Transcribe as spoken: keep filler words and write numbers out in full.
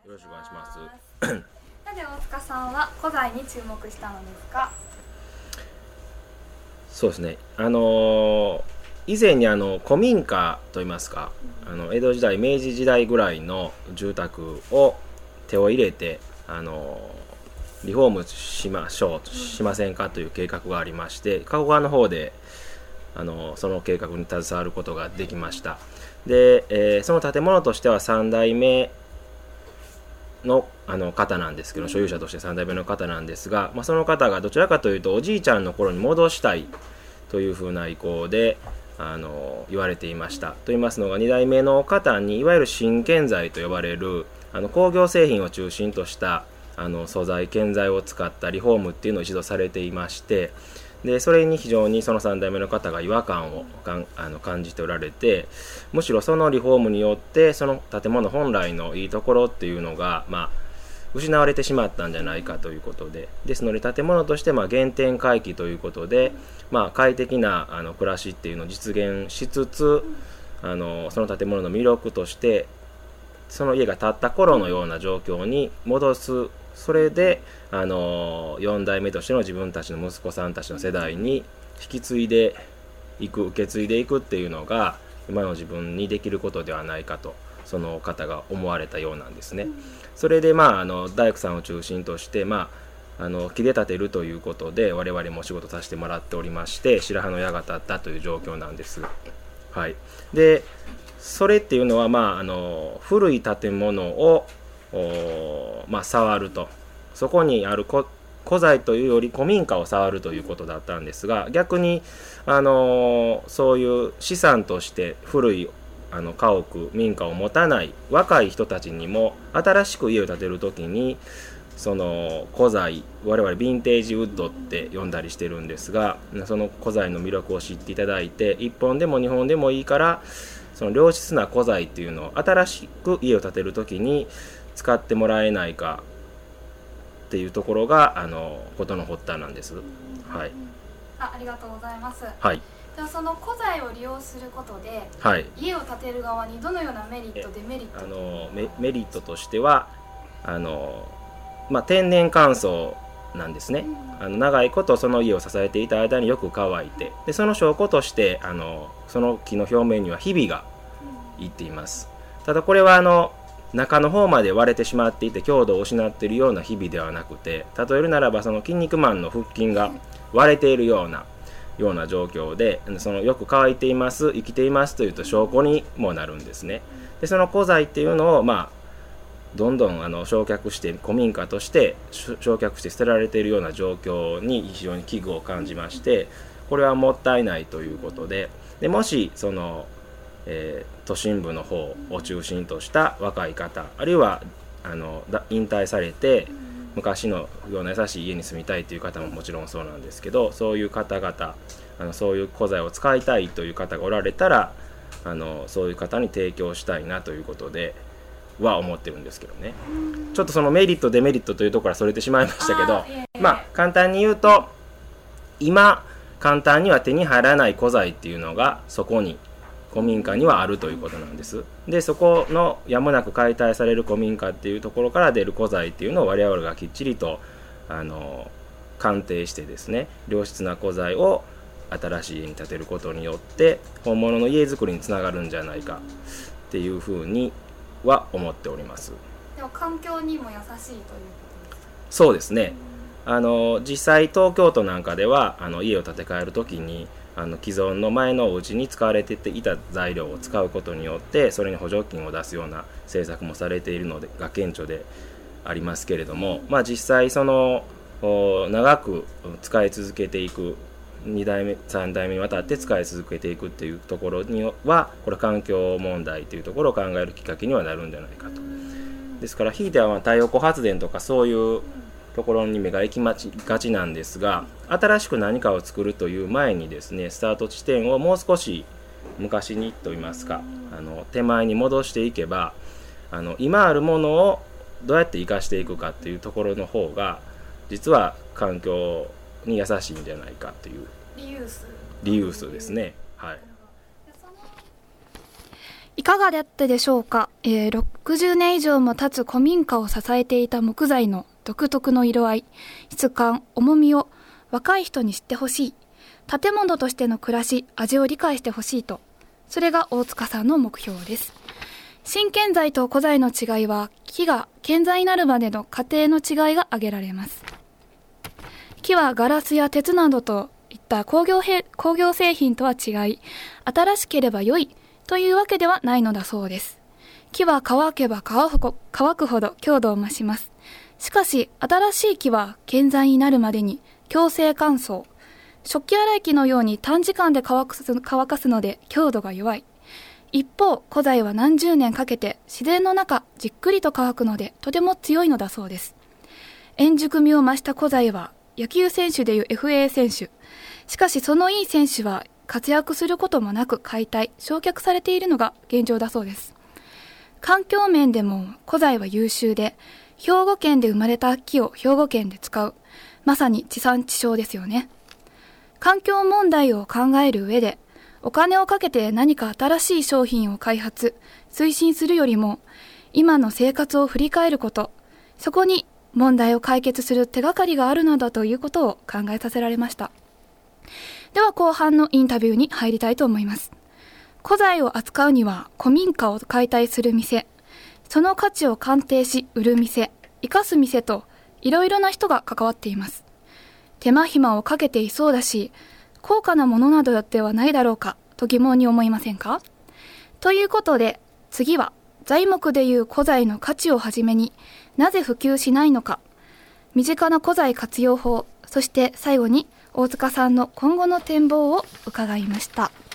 よろしくお願いします。 なぜ大塚さんは古材に注目したのですか？ そうですね、あのー、以前にあの古民家といいますか、あの江戸時代明治時代ぐらいの住宅を手を入れて、あのー、リフォームしましょうしませんかという計画がありまして、加古川の方であのその計画に携わることができました。で、えー、その建物としてはさん代目の, あの方なんですけど、所有者としてさん代目の方なんですが、まあ、その方がどちらかというとおじいちゃんの頃に戻したいというふうな意向であの言われていました。と言いますのが、に代目の方にいわゆる新建材と呼ばれるあの工業製品を中心としたあの素材建材を使ったリフォームっていうのを一度されていまして、でそれに非常にそのさん代目の方が違和感をかんあの感じておられて、むしろそのリフォームによってその建物本来のいいところっていうのが、まあ、失われてしまったんじゃないかということで、ですので建物としてまあ原点回帰ということで、まあ、快適なあの暮らしっていうのを実現しつつ、あのその建物の魅力としてその家が建った頃のような状況に戻す。それであのよん代目としての自分たちの息子さんたちの世代に引き継いでいく、受け継いでいくっていうのが今の自分にできることではないかと、その方が思われたようなんですね。それで、まあ、あの大工さんを中心として、まあ、あの木で建てるということで我々もお仕事させてもらっておりまして、白羽の矢が立ったという状況なんです。はい、でそれっていうのは、まあ、あの古い建物をまあ、触ると、そこにある古材というより古民家を触るということだったんですが、逆にあのそういう資産として古いあの家屋民家を持たない若い人たちにも新しく家を建てるときにその古材、我々ヴィンテージウッドって呼んだりしてるんですが、その古材の魅力を知っていただいて、いっぽんでもにほんでもいいからその良質な古材っていうのを新しく家を建てるときに使ってもらえないかっていうところがあのことの発端なんです。はい、 あ, ありがとうございます。 はい、 じゃあその古材を利用することで、 はい、 家を建てる側にどのようなメリットデメリットあの メ, メリットとしてはあの、まあ、天然乾燥なんですね。うん、あの長いことその家を支えていた間によく乾いて、でその証拠としてあのその木の表面にはひびがいっています。ただこれはあの中の方まで割れてしまっていて強度を失っているようなひびではなくて、例えるならばその筋肉マンの腹筋が割れているようなような状況で、そのよく乾いています、生きていますというと証拠にもなるんですね。でその古材っていうのを、まあ、どんどんあの焼却して古民家として焼却して捨てられているような状況に非常に危惧を感じまして、これはもったいないということで、でもしそのえー、都心部の方を中心とした若い方、あるいはあの引退されて昔のような優しい家に住みたいという方ももちろんそうなんですけど、そういう方々、あのそういう古材を使いたいという方がおられたら、あのそういう方に提供したいなということでは思ってるんですけどね。ちょっとそのメリットデメリットというところからそれてしまいましたけど、まあ簡単に言うと、今簡単には手に入らない古材っていうのがそこに古民家にはあるということなんです。でそこのやむなく解体される古民家っていうところから出る古材っていうのを我々がきっちりとあの鑑定してですね、良質な古材を新しい家に建てることによって本物の家づくりにつながるんじゃないかっていうふうには思っております。 でも環境にも優しいということですか？ そうですね。あの実際東京都なんかではあの家を建て替えるときにあの既存の前のお家に使われていた材料を使うことによってそれに補助金を出すような政策もされているのでが顕著でありますけれども、まあ、実際その長く使い続けていくに代目さん代目にわたって使い続けていくっていうところにはこれ環境問題というところを考えるきっかけにはなるんじゃないかと。ですからひいては太陽光発電とかそういうところに目が行きがちなんですが、新しく何かを作るという前にですね、スタート地点をもう少し昔にといいますか、あの手前に戻していけば、あの今あるものをどうやって生かしていくかっていうところの方が実は環境に優しいんじゃないかというリユースリユースですね。はい。 いかがだったでしょうか。えー、ろくじゅうねん以上も経つ古民家を支えていた木材の独特の色合い、質感、重みを若い人に知ってほしい。建物としての暮らし、味を理解してほしいと。それが大塚さんの目標です。新建材と古材の違いは、木が建材になるまでの過程の違いが挙げられます。木はガラスや鉄などといった工業へ工業製品とは違い、新しければ良いというわけではないのだそうです。木は乾けば乾く乾くほど強度を増します。しかし、新しい木は建材になるまでに強制乾燥。食器洗い機のように短時間で乾かす、乾かすので強度が弱い。一方、古材は何十年かけて自然の中じっくりと乾くのでとても強いのだそうです。円熟味を増した古材は野球選手でいう エフエー 選手。しかしそのいい選手は活躍することもなく解体、焼却されているのが現状だそうです。環境面でも古材は優秀で、兵庫県で生まれた木を兵庫県で使う。まさに地産地消ですよね。環境問題を考える上で、お金をかけて何か新しい商品を開発、推進するよりも、今の生活を振り返ること、そこに問題を解決する手がかりがあるのだということを考えさせられました。では後半のインタビューに入りたいと思います。古材を扱うには古民家を解体する店、その価値を鑑定し売る店、生かす店といろいろな人が関わっています。手間暇をかけていそうだし、高価なものなどではないだろうかと疑問に思いませんか？ということで、次は材木でいう古材の価値をはじめになぜ普及しないのか、身近な古材活用法、そして最後に大塚さんの今後の展望を伺いました。